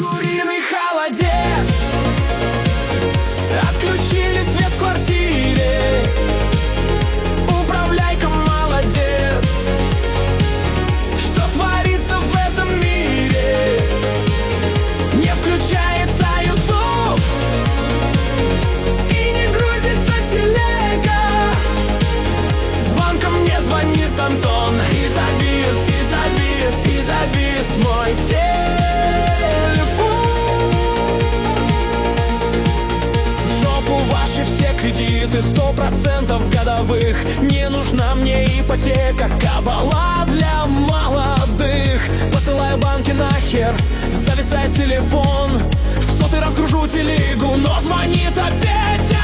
Куриный холодец. Отключили свет в квартире. Управляйка молодец. Что творится в этом мире? Не включается YouTube и не грузится телега. С банка мне звонит Антон. И завис мой телефон. В жопу ваши все кредиты, 100% годовых. Не нужна мне ипотека, кабала для молодых. Посылаю банки нахер, зависает телефон. В сотый раз гружу телегу, но звонит опять